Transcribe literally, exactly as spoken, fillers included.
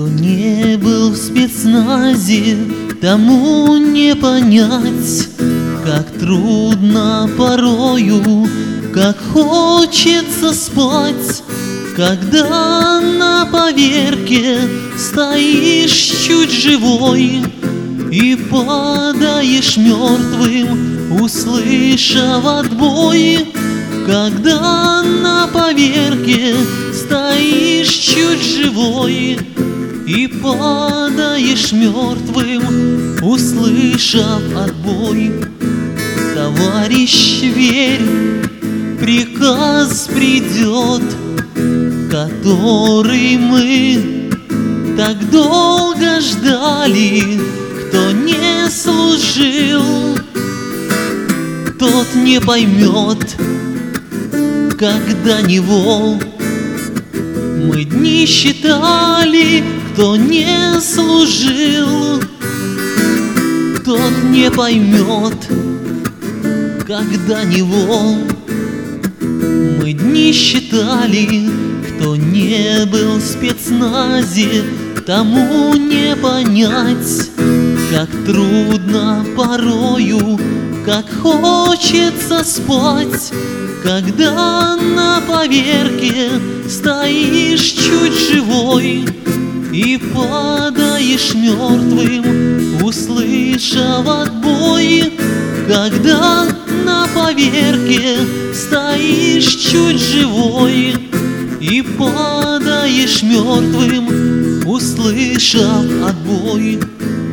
Кто не был в спецназе, тому не понять, как трудно порою, как хочется спать, когда на поверке стоишь чуть живой и падаешь мертвым, услышав отбой. Когда на поверке стоишь чуть живой и падаешь мертвым, услышав отбой. Товарищ, верь, приказ придет, который мы так долго ждали. Кто не служил, тот не поймет, когда него мы дни считали. Кто не служил, тот не поймет, когда него мы дни считали. Кто не был в спецназе, тому не понять, как трудно порою, как хочется спать, когда на поверке стоишь чуть живой и падаешь мертвым, услышав отбой. Когда на поверке стоишь чуть живой и падаешь мертвым, услышав отбой.